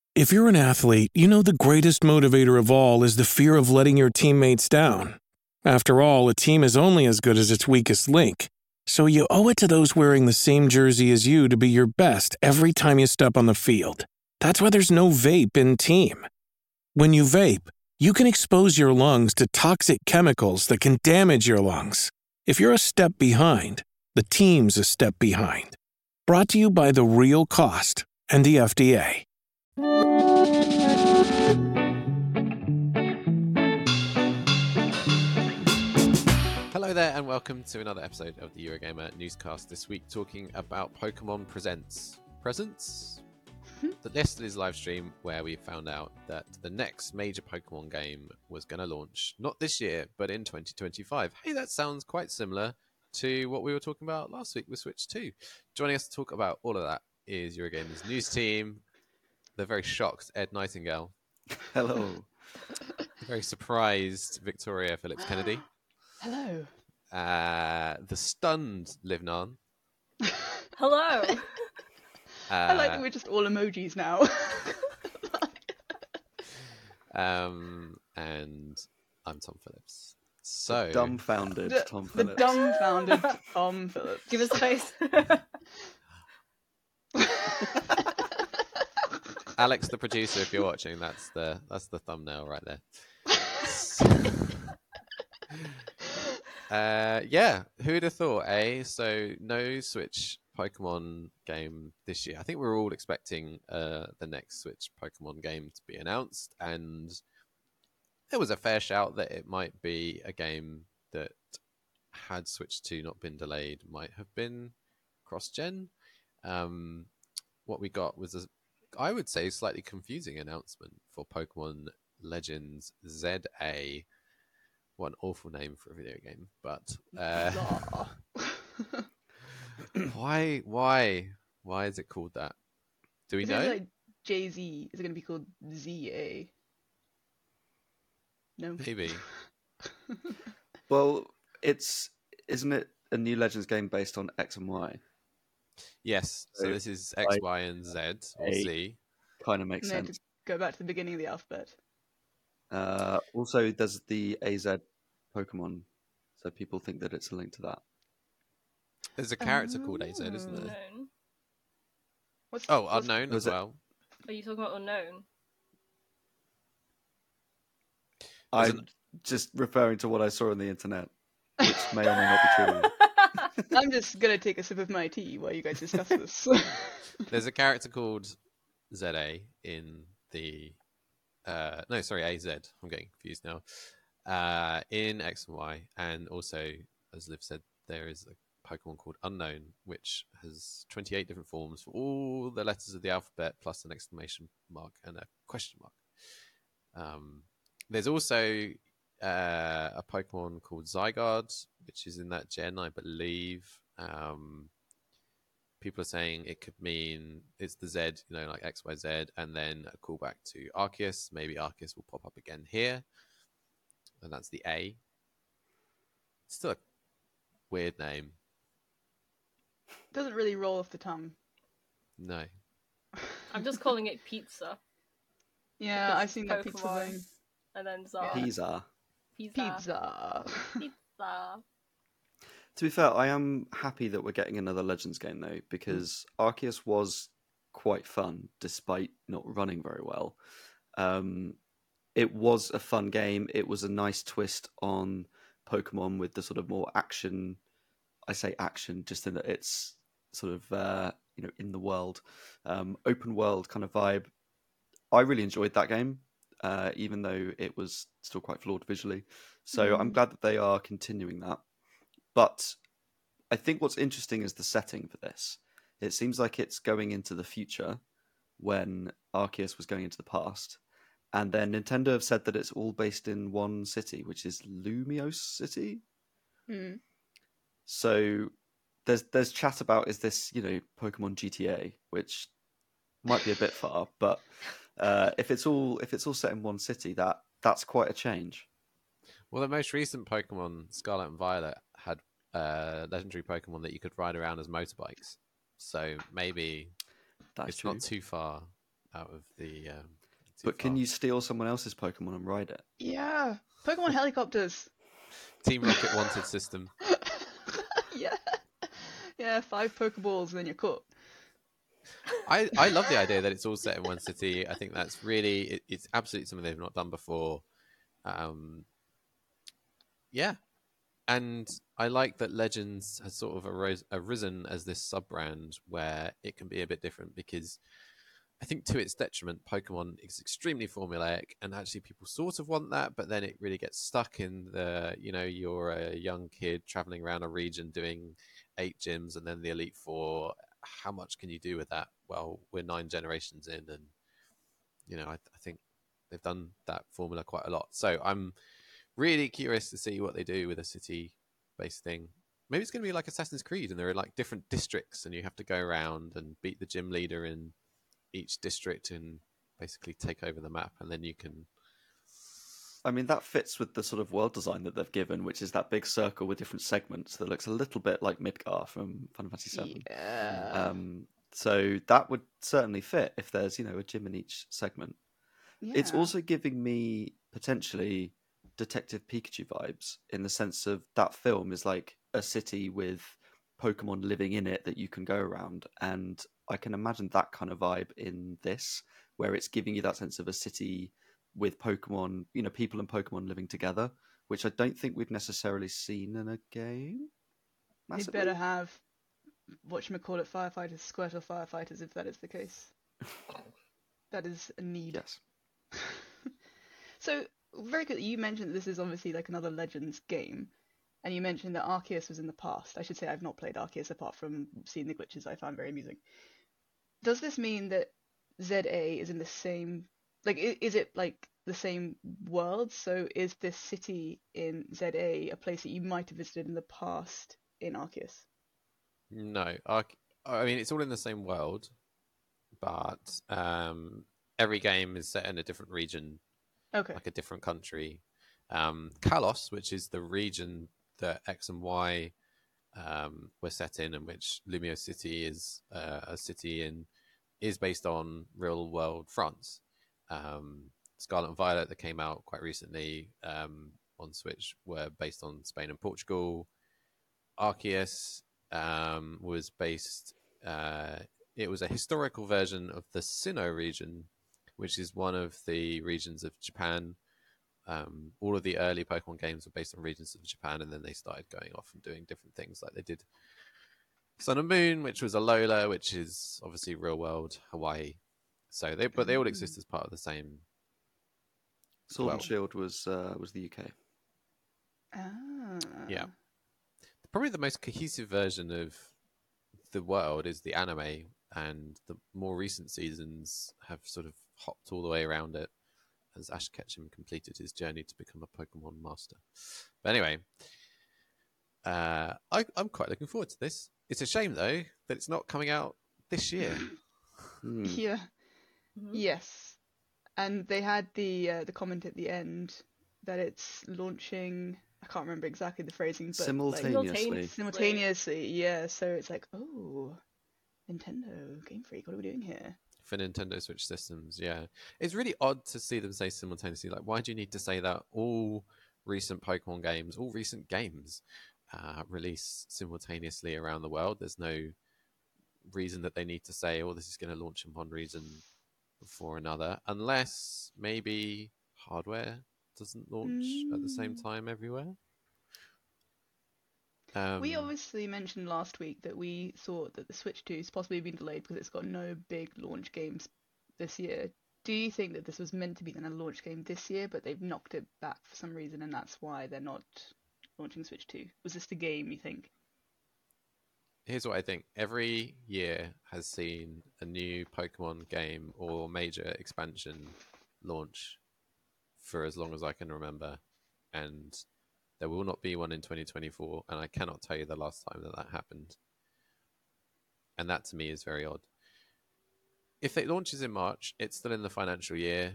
If you're an athlete, you know the greatest motivator of all is the fear of letting your teammates down. After all, a team is only as good as its weakest link. So you owe it to those wearing the same jersey as you to be your best every time you step on the field. That's why there's no vape in team. When you vape, you can expose your lungs to toxic chemicals that can damage your lungs. If you're a step behind, the team's a step behind. Brought to you by The Real Cost and the FDA. Hello there and welcome to another episode of the Eurogamer newscast. This week talking about Pokemon Presents. Yesterday's live stream where we found out that the next major Pokemon game was going to launch, not this year, but in 2025. Hey, that sounds quite similar to what we were talking about last week with Switch 2. Joining us to talk about all of that is Eurogamer's news team. The very shocked Ed Nightingale. Hello. Very surprised Victoria Phillips Kennedy. Hello. The stunned Liv Nan. Hello. I like that we're just all emojis now. And I'm Tom Phillips. So The dumbfounded Tom The Phillips. dumbfounded Tom Phillips. Give us space. Alex, the producer, if you're watching, that's the thumbnail right there. Yeah, who'd have thought, eh? So no Switch Pokemon game this year. I think we're all expecting the next Switch Pokemon game to be announced, and there was a fair shout that it might be a game that, had Switch 2 not been delayed, might have been cross-gen. What we got was I would say, slightly confusing announcement for Pokemon Legends ZA. What an awful name for a video game, but why is it called that? Do we know? Like Jay-Z, is it going to be called ZA? No. Maybe. Well, isn't it a new Legends game based on X and Y? Yes. So this is X, Y, and Z or Z. Kind of makes And they had sense. to go back to the beginning of the alphabet. Also, there's the AZ Pokemon, so people think that it's a link to that. There's a character called AZ, isn't there? Unknown. What's Unknown was as it- well. Are you talking about unknown? I'm just referring to what I saw on the internet, which may or may not be true. I'm just going to take a sip of my tea while you guys discuss this. There's a character called ZA in the no, sorry, AZ. I'm getting confused now. In X and Y, and also, as Liv said, there is a Pokemon called Unknown, which has 28 different forms for all the letters of the alphabet, plus an exclamation mark and a question mark. There's also a Pokemon called Zygarde, which is in that gen, I believe. People are saying it could mean it's the Z, like X, Y, Z, and then a callback to Arceus. Maybe Arceus will pop up again here. And that's the A. It's still a weird name. Doesn't really roll off the tongue. No. I'm just calling it pizza. Yeah, Because I've seen that pizza Pokemon. thing. And then Zara. Pizza. Pizza. Pizza. To be fair, I am happy that we're getting another Legends game, though, because Arceus was quite fun, despite not running very well. It was a fun game. It was a nice twist on Pokemon with the sort of more action. I say action just in that it's sort of in the world, open world kind of vibe. I really enjoyed that game, even though it was still quite flawed visually. So I'm glad that they are continuing that. But I think what's interesting is the setting for this. It seems like it's going into the future when Arceus was going into the past. And then Nintendo have said that it's all based in one city, which is Lumiose City. Mm. So there's chat about, is this, Pokemon GTA, which might be a bit far, but if it's all set in one city, that's quite a change. Well, the most recent Pokemon, Scarlet and Violet, had legendary Pokemon that you could ride around as motorbikes. So maybe That's it's true. not too far out of the. Too But can far. you steal someone else's Pokemon and ride it? Yeah, Pokemon helicopters. Team Rocket wanted system? Yeah, yeah, 5 Pokeballs and then you're caught. I love the idea that it's all set in one city. I think that's really it's absolutely something they've not done before. Yeah, and I like that Legends has sort of arisen as this sub brand where it can be a bit different because I think to its detriment, Pokemon is extremely formulaic, and actually people sort of want that, but then it really gets stuck in the, you're a young kid traveling around a region doing 8 gyms and then the Elite Four. How much can you do with that? Well, we're 9 generations in, and I think they've done that formula quite a lot. So I'm really curious to see what they do with a city-based thing. Maybe it's going to be like Assassin's Creed, and there are like different districts, and you have to go around and beat the gym leader in each district and basically take over the map, and then you can. I mean, that fits with the sort of world design that they've given, which is that big circle with different segments that looks a little bit like Midgar from Final Fantasy VII. Yeah. So that would certainly fit if there's, a gym in each segment. Yeah. It's also giving me potentially Detective Pikachu vibes in the sense of that film is like a city with Pokemon living in it that you can go around. And I can imagine that kind of vibe in this, where it's giving you that sense of a city with Pokemon, people and Pokemon living together, which I don't think we've necessarily seen in a game. They Massively. better have whatchamacallit firefighters, Squirtle firefighters, if that is the case. That is a need. Yes. So, very good. You mentioned that this is obviously like another Legends game, and you mentioned that Arceus was in the past. I should say I've not played Arceus apart from seeing the glitches I found very amusing. Does this mean that ZA is in the same, like, is it like the same world? So is this city in ZA a place that you might have visited in the past in Arceus? No, I mean it's all in the same world, but every game is set in a different region, Okay. like a different country. Kalos, which is the region that X and Y were set in, and which Lumio City is a city in, is based on real world France. Scarlet and Violet that came out quite recently on Switch were based on Spain and Portugal. Arceus was based. It was a historical version of the Sinnoh region, which is one of the regions of Japan. All of the early Pokemon games were based on regions of Japan, and then they started going off and doing different things, like they did Sun and Moon, which was Alola, which is obviously real world Hawaii. So they all exist as part of the same. Sword and Shield was the UK. Ah. Yeah. Probably the most cohesive version of the world is the anime, and the more recent seasons have sort of hopped all the way around it as Ash Ketchum completed his journey to become a Pokemon master. But anyway, I'm quite looking forward to this. It's a shame though that it's not coming out this year. Yeah. Mhm. Yes. And they had the comment at the end that it's launching. I can't remember exactly the phrasing, but Simultaneously. simultaneously. Yeah. So it's like, oh, Nintendo, Game Freak, what are we doing here? For Nintendo Switch systems, yeah. It's really odd to see them say simultaneously. Like, why do you need to say that? All recent Pokemon games, all recent games release simultaneously around the world. There's no reason that they need to say, oh, this is going to launch in one region before another, unless maybe hardware doesn't launch at the same time everywhere. We obviously mentioned last week that we thought that the Switch 2 has possibly been delayed because it's got no big launch games this year. Do you think that this was meant to be a launch game this year, but they've knocked it back for some reason, and that's why they're not launching Switch 2? Was this the game, you think? Here's what I think. Every year has seen a new Pokemon game or major expansion launch for as long as I can remember. And there will not be one in 2024. And I cannot tell you the last time that happened. And that to me is very odd. If it launches in March, it's still in the financial year.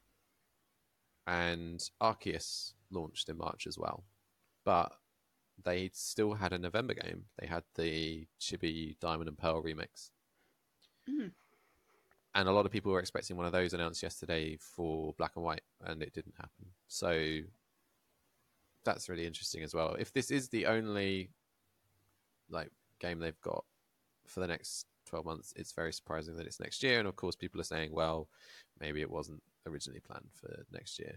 And Arceus launched in March as well. But they still had a November game. They had the Chibi Diamond and Pearl remix. And a lot of people were expecting one of those announced yesterday for Black and White, and it didn't happen. So that's really interesting as well. If this is the only like game they've got for the next 12 months, it's very surprising that it's next year. And of course, people are saying, well, maybe it wasn't originally planned for next year.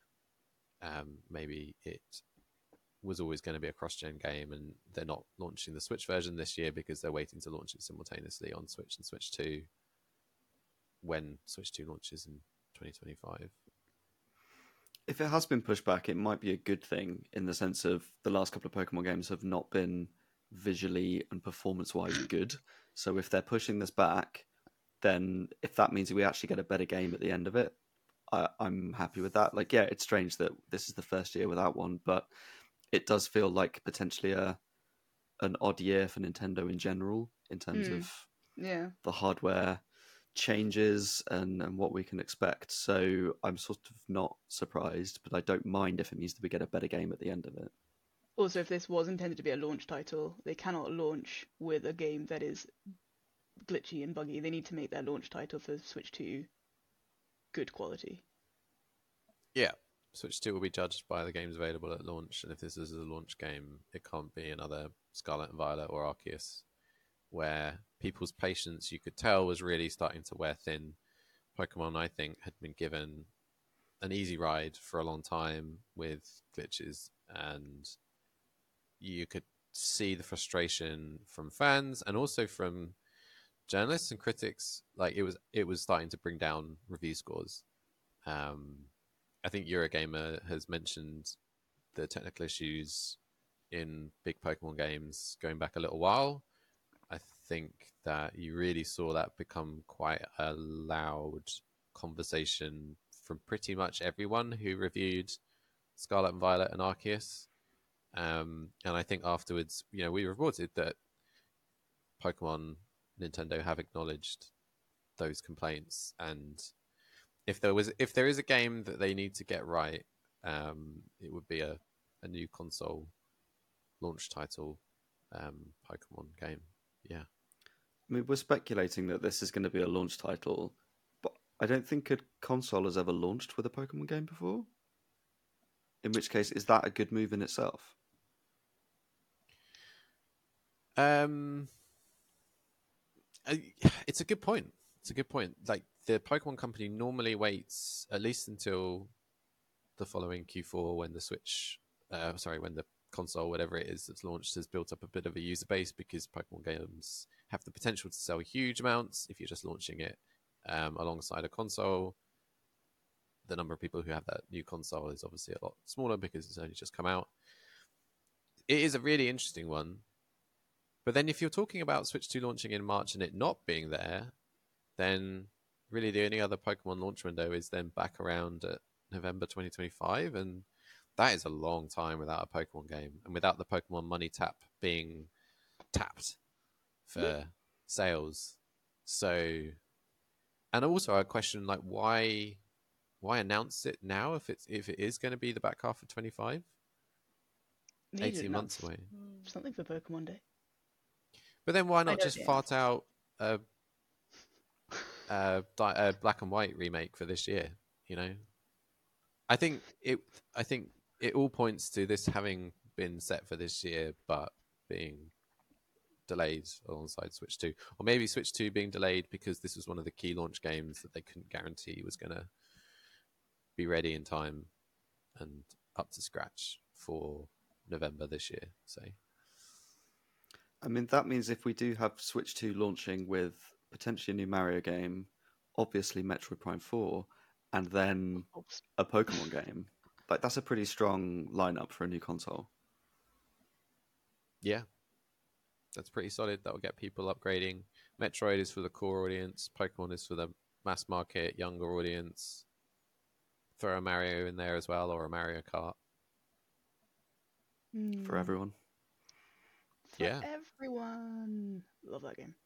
Maybe it was always going to be a cross-gen game, and they're not launching the Switch version this year because they're waiting to launch it simultaneously on Switch and Switch 2 when Switch 2 launches in 2025. If it has been pushed back, it might be a good thing in the sense of the last couple of Pokemon games have not been visually and performance-wise good. So if they're pushing this back, then if that means we actually get a better game at the end of it, I'm happy with that. Like, yeah, it's strange that this is the first year without one, but it does feel like potentially an odd year for Nintendo in general in terms of the hardware changes and what we can expect. So I'm sort of not surprised, but I don't mind if it means that we get a better game at the end of it. Also, if this was intended to be a launch title, they cannot launch with a game that is glitchy and buggy. They need to make their launch title for Switch 2 good quality. Yeah. Switch 2 will be judged by the games available at launch, and if this is a launch game, it can't be another Scarlet and Violet or Arceus, where people's patience, you could tell, was really starting to wear thin. Pokemon, I think, had been given an easy ride for a long time with glitches, and you could see the frustration from fans and also from journalists and critics. Like, it was starting to bring down review scores. I think Eurogamer has mentioned the technical issues in big Pokemon games going back a little while. I think that you really saw that become quite a loud conversation from pretty much everyone who reviewed Scarlet and Violet and Arceus. And I think afterwards, we reported that Pokemon Nintendo have acknowledged those complaints, and if there is a game that they need to get right, it would be a new console launch title Pokemon game. Yeah. I mean, we're speculating that this is going to be a launch title, but I don't think a console has ever launched with a Pokemon game before. In which case, is that a good move in itself? It's a good point. It's a good point. Like, the Pokemon Company normally waits at least until the following Q4 when the Switch, when the console, whatever it is that's launched, has built up a bit of a user base, because Pokemon games have the potential to sell huge amounts if you're just launching it alongside a console. The number of people who have that new console is obviously a lot smaller because it's only just come out. It is a really interesting one. But then if you're talking about Switch 2 launching in March and it not being there, then really the only other Pokemon launch window is then back around at November 2025, and that is a long time without a Pokemon game and without the Pokemon money tap being tapped for sales. So, and also I question, like, why announce it now if it is going to be the back half of 25? 18 months away. Something for Pokemon Day. But then why not just fart out a Black and White remake for this year? I think it all points to this having been set for this year, but being delayed alongside Switch 2, or maybe Switch 2 being delayed because this was one of the key launch games that they couldn't guarantee was going to be ready in time and up to scratch for November this year. So, I mean, that means if we do have Switch 2 launching with potentially a new Mario game, obviously Metroid Prime 4, and then a Pokemon game, like, that's a pretty strong lineup for a new console. Yeah, that's pretty solid. That will get people upgrading. Metroid is for the core audience. Pokemon is for the mass market, younger audience. Throw a Mario in there as well, or a Mario Kart. For everyone. For everyone. Love that game.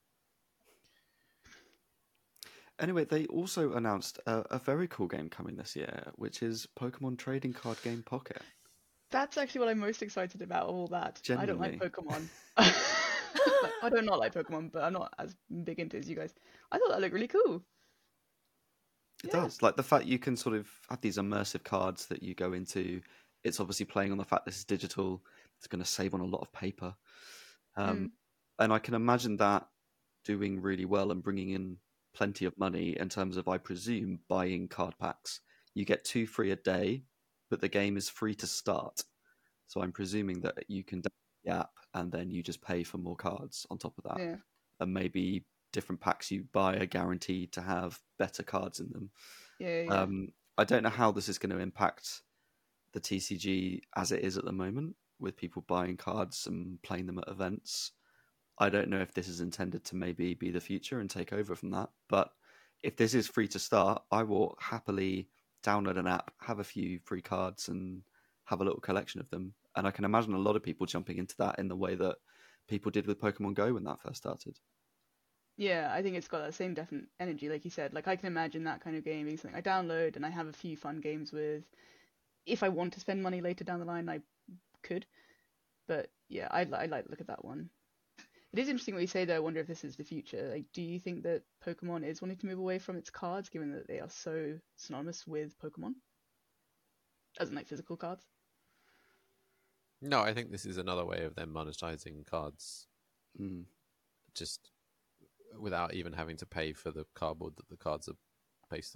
Anyway, they also announced a very cool game coming this year, which is Pokemon Trading Card Game Pocket. That's actually what I'm most excited about, all that. Genuinely. I don't like Pokemon. Like, I do not like Pokemon, but I'm not as big into it as you guys. I thought that looked really cool. It Yeah. does. Like the fact you can sort of have these immersive cards that you go into. It's obviously playing on the fact this is digital. It's going to save on a lot of paper. And I can imagine that doing really well and bringing in plenty of money in terms of, I presume, buying card packs. You get 2 free a day, but the game is free to start. So I'm presuming that you can download the app and then you just pay for more cards on top of that. Yeah. And maybe different packs you buy are guaranteed to have better cards in them. Yeah. I don't know how this is going to impact the TCG as it is at the moment, with people buying cards and playing them at events. I don't know if this is intended to maybe be the future and take over from that. But if this is free to start, I will happily download an app, have a few free cards, and have a little collection of them. And I can imagine a lot of people jumping into that in the way that people did with Pokemon Go when that first started. Yeah, I think it's got that same definite energy, like you said. Like, I can imagine that kind of game being something I download and I have a few fun games with. If I want to spend money later down the line, I could. But yeah, I'd like to look at that one. It is interesting what you say, though. I wonder if this is the future. Like, do you think that Pokemon is wanting to move away from its cards, given that they are so synonymous with Pokemon? As in, like, physical cards? No, I think this is another way of them monetizing cards, just without even having to pay for the cardboard that the cards are based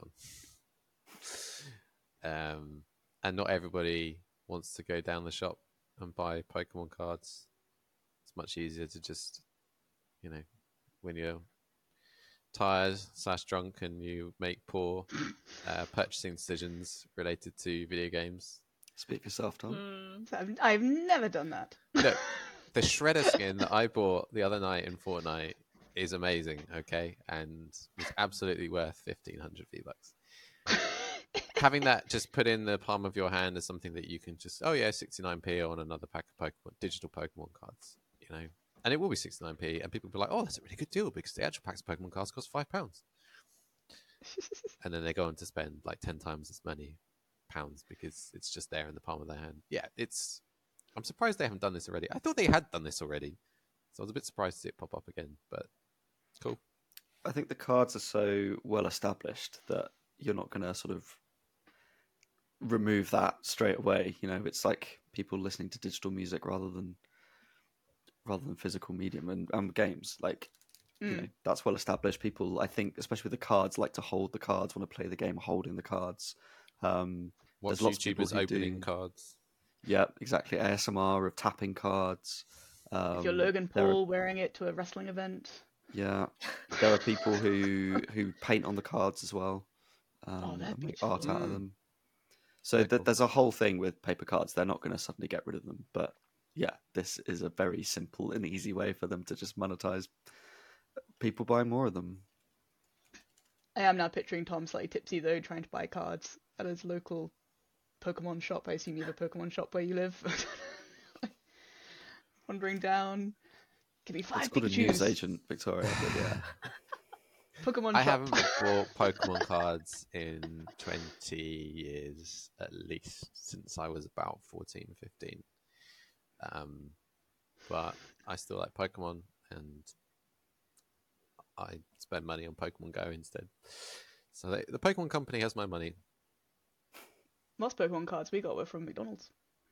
on. And not everybody wants to go down the shop and buy Pokemon cards. It's much easier to just, when you're tired / drunk and you make poor purchasing decisions related to video games. Speak for yourself, Tom. So I've never done that. Look, the Shredder skin that I bought the other night in Fortnite is amazing, okay? And was absolutely worth 1,500 V-Bucks. Having that just put in the palm of your hand is something that you can just, 69p on another pack of digital Pokemon cards, and it will be 69p, and people will be like, oh, that's a really good deal because the actual packs of Pokemon cards cost £5. And then they go on to spend like 10 times as many pounds because it's just there in the palm of their hand. Yeah, I'm surprised they haven't done this already. I thought they had done this already, so I was a bit surprised to see it pop up again, but cool. I think the cards are so well established that you're not going to sort of remove that straight away. It's like people listening to digital music rather than physical medium and games. Like, that's well established. People, I think, especially with the cards, like to hold the cards, want to play the game holding the cards. Watch there's lots of people YouTubers opening cards. Yeah, exactly. ASMR of tapping cards. If you're Logan Paul wearing it to a wrestling event. Yeah, there are people who paint on the cards as well. And make art out of them. So there's a whole thing with paper cards. They're not going to suddenly get rid of them, but yeah, this is a very simple and easy way for them to just monetize people buying more of them. I am now picturing Tom slightly tipsy, though, trying to buy cards at his local Pokemon shop. I assume you have a Pokemon shop where you live. Wandering down. Give me 5 It's called Pikachus. a news agent, Victoria, but yeah. Pokemon I shop. haven't bought Pokemon cards in 20 years at least, since I was about 14, 15. But I still like Pokemon, and I spend money on Pokemon Go instead. So the Pokemon Company has my money. Most Pokemon cards we got were from McDonald's.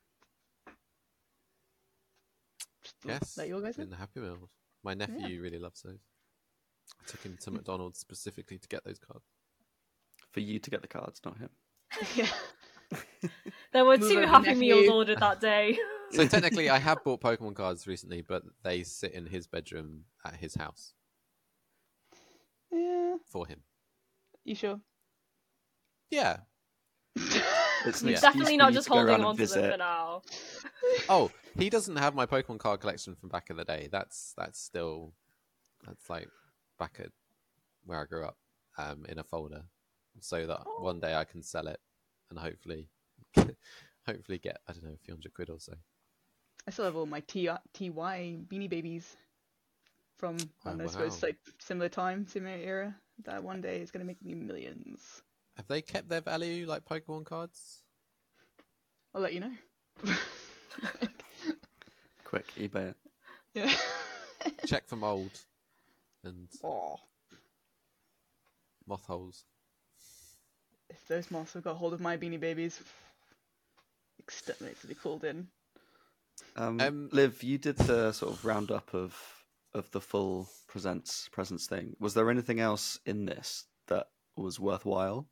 Yes, That your guys in the Happy Meals. My nephew really loves those. I took him to McDonald's specifically to get those cards. For you to get the cards, not him. Yeah. There were Move 2 over, Happy nephew. Meals ordered that day. So technically, I have bought Pokemon cards recently, but they sit in his bedroom at his house Yeah. for him. You sure? Yeah. It's an Yeah. excuse Definitely for not you just to go holding around and on to them visit. for now. Oh, he doesn't have my Pokemon card collection from back in the day. That's like back at where I grew up, in a folder, so that one day I can sell it and hopefully get, I don't know, a few £100 or so. I still have all my TY Beanie Babies from, I don't know, I suppose, wow. like similar time, similar era. That one day is going to make me millions. Have they kept their value like Pokemon cards? I'll let you know. Quick, eBay it. Yeah. Check for mold and Oh, moth holes. if those moths have got hold of my Beanie Babies, exterminates to be called in. Liv, you did the sort of roundup of the full presents thing. Was there anything else in this that was worthwhile?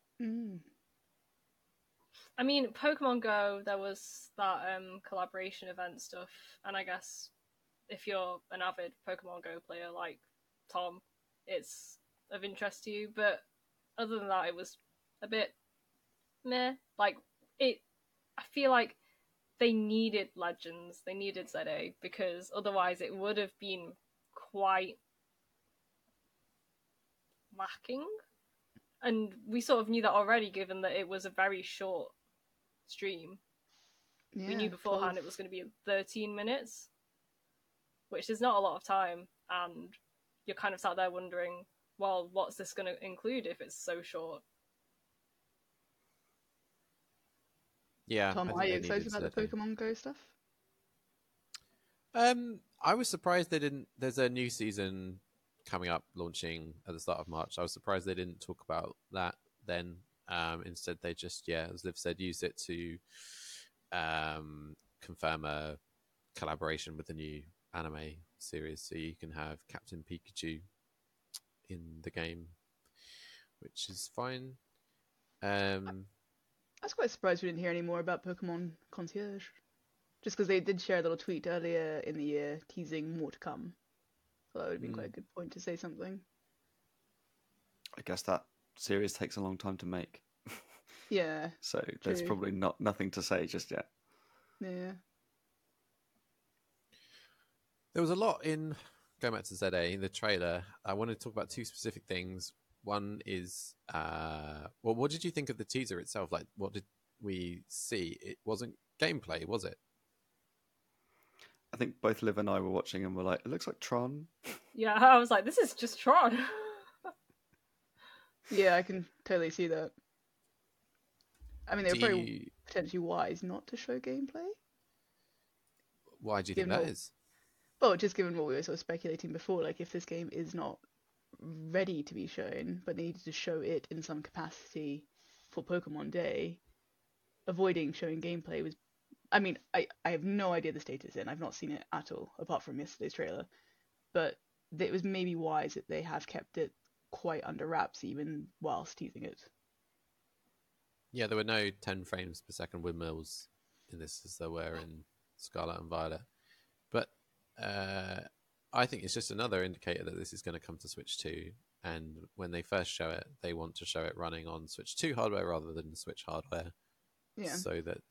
I mean, Pokemon Go, there was that collaboration event stuff, and I guess if you're an avid Pokemon Go player like Tom, it's of interest to you. But other than that, it was a bit meh. Like I feel like they needed Legends, they needed ZA, because otherwise it would have been quite lacking. And we sort of knew that already, given that it was a very short stream. Yeah, We knew beforehand it was going to be 13 minutes, which is not a lot of time, and you're kind of sat there wondering, well, what's this going to include if it's so short? Yeah, Tom, I are think you they excited needed about the ZA. Pokemon Go stuff? I was surprised they didn't. There's a new season coming up, launching at the start of March. I was surprised they didn't talk about that then. Instead, they just, as Liv said, used it to confirm a collaboration with the new anime series, so you can have Captain Pikachu in the game, which is fine. I was quite surprised we didn't hear any more about Pokemon Concierge. Just because they did share a little tweet earlier in the year teasing more to come. So that would have been quite a good point to say something. I guess that series takes a long time to make. Yeah. So there's True. probably nothing to say just yet. Yeah. There was a lot in going back to ZA in the trailer. I wanted to talk about two specific things. One is, what did you think of the teaser itself? Like, what did we see? It wasn't gameplay, was it? I think both Liv and I were watching and were like, it looks like Tron. Yeah, I was like, this is just Tron. Yeah, I can totally see that. I mean, they were Do probably you- potentially wise not to show gameplay. Why do you think Given that what- is? Well, just given what we were sort of speculating before, like if this game is not ready to be shown, but they needed to show it in some capacity for Pokemon Day, avoiding showing gameplay was. I mean, I have no idea the status in. I've not seen it at all, apart from yesterday's trailer. But it was maybe wise that they have kept it quite under wraps, even whilst teasing it. Yeah, there were no 10 frames per second windmills in this as there were in Scarlet and Violet. But I think it's just another indicator that this is going to come to Switch 2. And when they first show it, they want to show it running on Switch 2 hardware rather than Switch hardware. Yeah. So that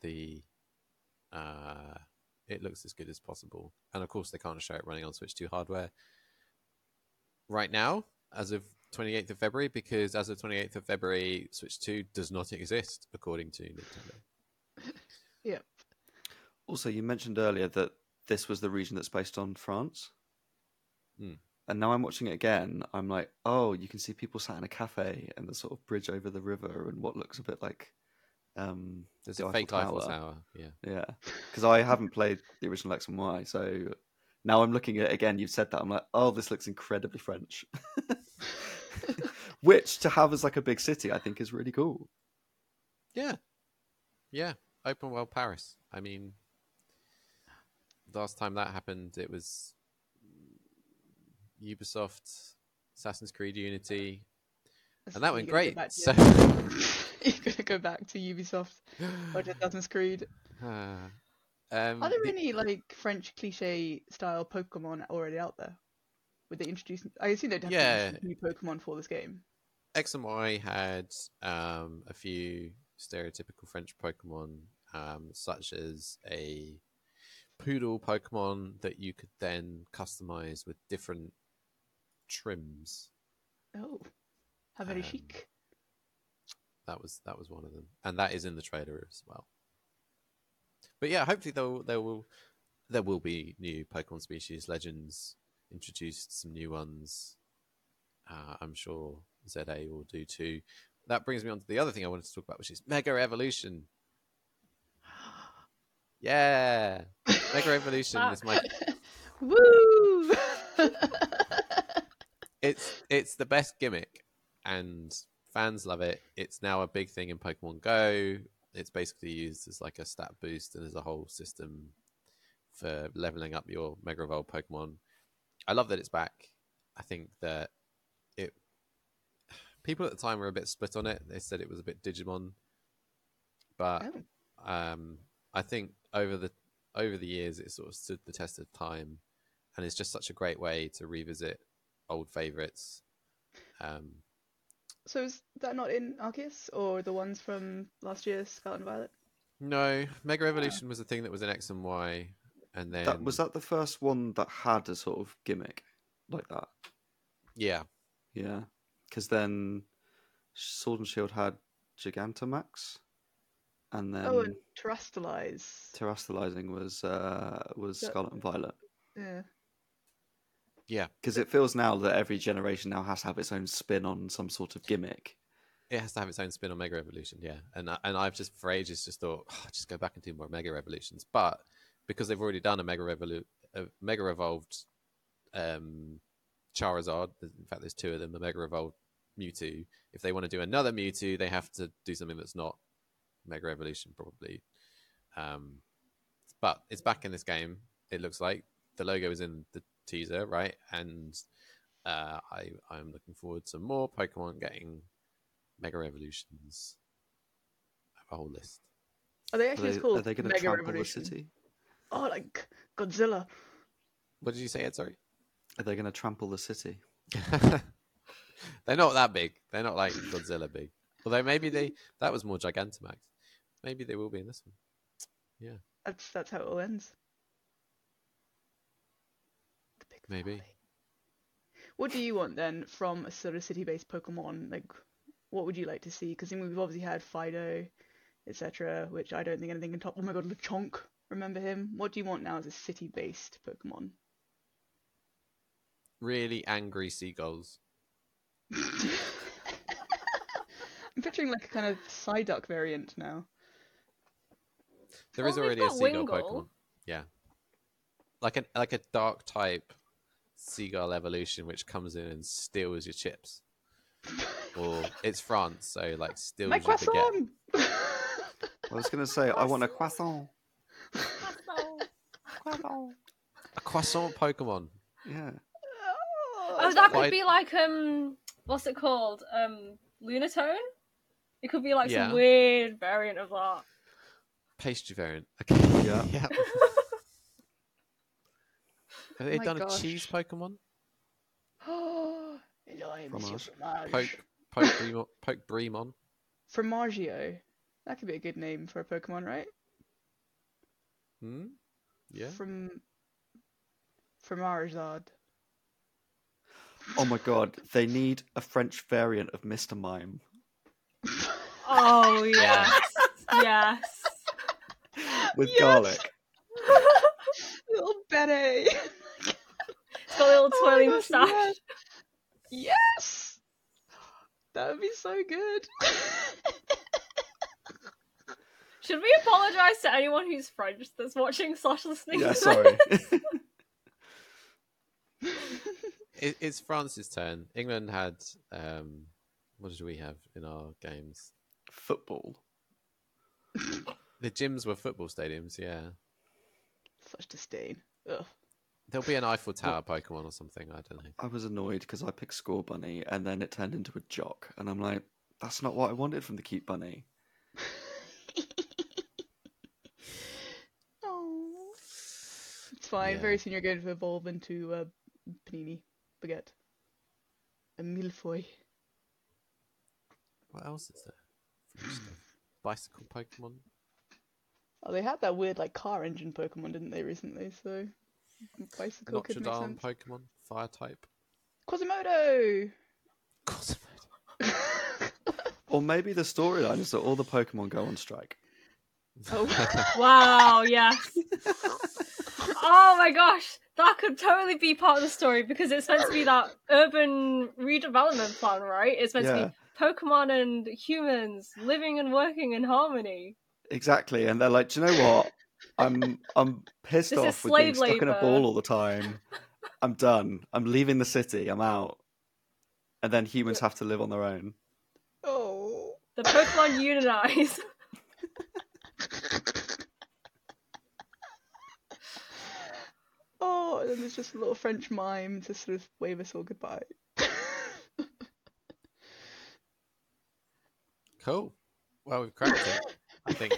it looks as good as possible. And of course, they can't show it running on Switch 2 hardware right now, as of 28th of February, because as of 28th of February, Switch 2 does not exist, according to Nintendo. Yep. Also, you mentioned earlier that this was the region that's based on France. And now I'm watching it again. I'm like, oh, you can see people sat in a cafe and the sort of bridge over the river and what looks a bit like There's the a fake Eiffel Tower. Yeah, because I haven't played the original X and Y, so now I'm looking at it again. You've said that, I'm like, oh, this looks incredibly French. Which to have as like a big city, I think, is really cool. Yeah. Open world Paris. I mean, last time that happened, it was Ubisoft, Assassin's Creed Unity, and that went great. So You're gonna go back to Ubisoft or to Assassin's Creed. Are there any like French cliche style Pokemon already out there? Would they introduce? I assume they'd have to introduce new Pokemon for this game. X and Y had a few stereotypical French Pokemon, such as a poodle Pokemon that you could then customize with different trims. Oh, how very chic. That was one of them, and that is in the trailer as well. But yeah, hopefully there will be new Pokemon species, legends introduced, some new ones. I'm sure ZA will do too. That brings me on to the other thing I wanted to talk about, which is Mega Evolution. Yeah, Mega Evolution is my Woo! It's the best gimmick, and fans love it. It's now a big thing in Pokemon Go. It's basically used as like a stat boost, and there's a whole system for leveling up your Mega Evolved Pokemon. I love that it's back. I think that it. People at the time were a bit split on it. They said it was a bit Digimon, but I think over the years it sort of stood the test of time, and it's just such a great way to revisit old favorites. So is that not in Arceus or the ones from last year's Scarlet and Violet? No, Mega Evolution was a thing that was in X and Y, and then Was that the first one that had a sort of gimmick like that? yeah, Yeah, because then Sword and Shield had Gigantamax, and then Oh, and Terrastalize. Terastalizing was Scarlet and Violet. yeah. Because it feels now that every generation now has to have its own spin on some sort of gimmick. It has to have its own spin on Mega Evolution, yeah. And I've just for ages just thought, just go back and do more Mega Evolutions. But because they've already done a Mega Evolved Charizard, in fact, there's two of them, a Mega Evolved Mewtwo. If they want to do another Mewtwo, they have to do something that's not Mega Evolution, probably. But it's back in this game. It looks like the logo is in the teaser, right? And I'm looking forward to more Pokemon getting Mega Evolutions. I have a whole list. Are they actually called Are they going to Mega trample Revolution? the city? Oh, like Godzilla. What did you say, Ed? Sorry. Are they going to trample the city? They're not that big. They're not like Godzilla big. Although maybe that was more Gigantamax. Maybe they will be in this one. Yeah. That's how it all ends. The big Maybe. finale. What do you want then from a sort of city-based Pokemon? Like, what would you like to see? Because we've obviously had Fido, etc., which I don't think anything can top. Oh my god, Lechonk! Remember him? What do you want now as a city-based Pokemon? Really angry seagulls. I'm picturing like a kind of Psyduck variant now. There is Well, we've already a got seagull Wingull. Pokemon. Yeah. Like a dark type seagull evolution which comes in and steals your chips. Or it's France, so like steals My your baguette. croissant! I was going to say, I want a croissant. A croissant Pokemon. Yeah. Oh, that quite- could be like what's it called? Lunatone? It could be like Yeah. some weird variant of that. Pastry variant. Okay. Yeah. Yeah. Have they my done gosh. a cheese Pokemon? Hello, Monsieur Fromage. Fromage. Poke Bremon. Fromaggio. That could be a good name for a Pokemon, right? Hmm? Yeah. Fromagizard. Oh my god, they need a French variant of Mr. Mime. Oh yes, yes. With Yes! garlic. Little Betty. It's got a little Oh my twirling gosh, moustache. Yes! That would be so good. Should we apologise to anyone who's French that's watching / listening? Yeah, to sorry. It's France's turn. England had what did we have in our games? Football. The gyms were football stadiums, yeah. Such disdain. Ugh. There'll be an Eiffel Tower Pokemon or something, I don't know. I was annoyed because I picked Score Bunny and then it turned into a jock. And I'm like, that's not what I wanted from the cute bunny. Oh. It's fine. Yeah. Very soon you're going to evolve into Panini Baguette. A Milfoy. What else is there? French stuff. Bicycle Pokemon? Oh, they had that weird like car engine Pokemon, didn't they, recently? So bicycle Notre could make Dame sense. Pokemon? Fire type? Quasimodo. Cosmodo. Or maybe the storyline is that all the Pokemon go on strike. Oh. Wow, yes. Oh my gosh, that could totally be part of the story because it's meant to be that urban redevelopment plan, right? It's meant to Yeah. be Pokemon and humans living and working in harmony. Exactly. And they're like, do you know what? I'm pissed This is off with being slave stuck in a labour. ball all the time. I'm done. I'm leaving the city. I'm out. And then humans have to live on their own. Oh. The Pokemon unionize. Oh, and then there's just a little French mime to sort of wave us all goodbye. Cool. Well, we've cracked it. I think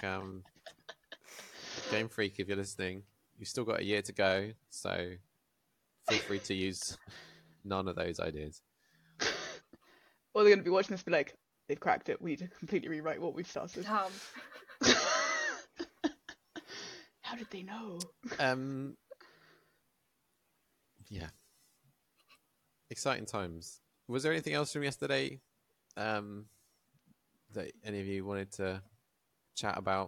Game Freak, if you're listening, you've still got a year to go, so feel free to use none of those ideas. Or they're going to be watching this and be like, they've cracked it. We need to completely rewrite what we've started. Damn. How did they know? Yeah. Exciting times. Was there anything else from yesterday that any of you wanted to chat about?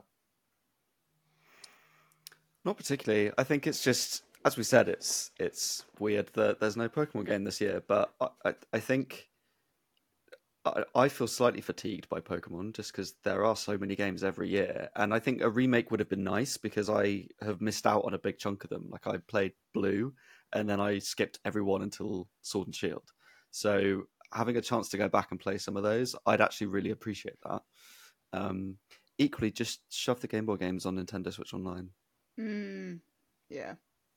Not particularly. I think it's just, as we said, it's weird that there's no Pokemon game this year. But I think I feel slightly fatigued by Pokemon just because there are so many games every year, and I think a remake would have been nice because I have missed out on a big chunk of them. Like I played Blue, and then I skipped every one until Sword and Shield. So having a chance to go back and play some of those, I'd actually really appreciate that. Equally, just shove the Game Boy games on Nintendo Switch Online. Yeah.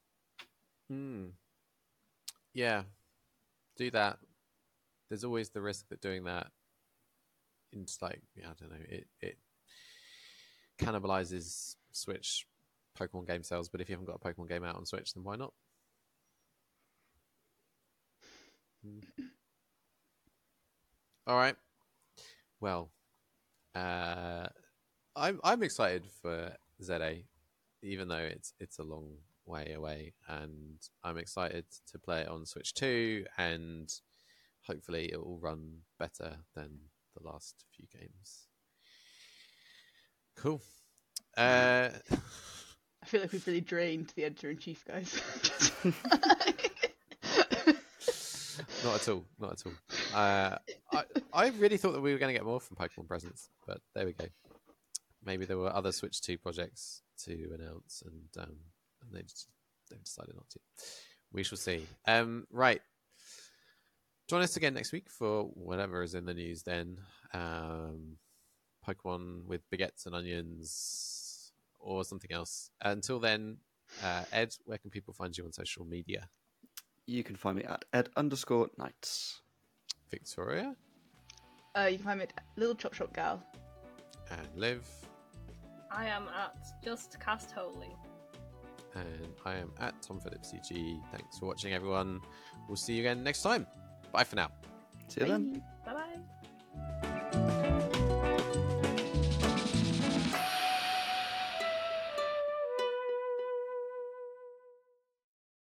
Yeah. Do that. There's always the risk that doing that, it's like, I don't know, it cannibalizes Switch Pokemon game sales. But if you haven't got a Pokemon game out on Switch, then why not? All right. Well, I'm excited for ZA, even though it's a long way away, and I'm excited to play it on Switch 2, and hopefully it will run better than the last few games. Cool. I feel like we've really drained the editor-in-chief, guys. Not at all. Not at all. I really thought that we were going to get more from Pokemon Presents, but there we go. Maybe there were other Switch 2 projects to announce, and they've decided not to. We shall see. Right. Join us again next week for whatever is in the news then. Pokemon with baguettes and onions or something else. Until then, Ed, where can people find you on social media? You can find me at ed_knights. Victoria? You can find me at Little Chop Shop Gal. And Liv? I am at Just Cast Holy. And I am at Tom Phillips UG. Thanks for watching, everyone. We'll see you again next time. Bye for now. See you then. Bye bye.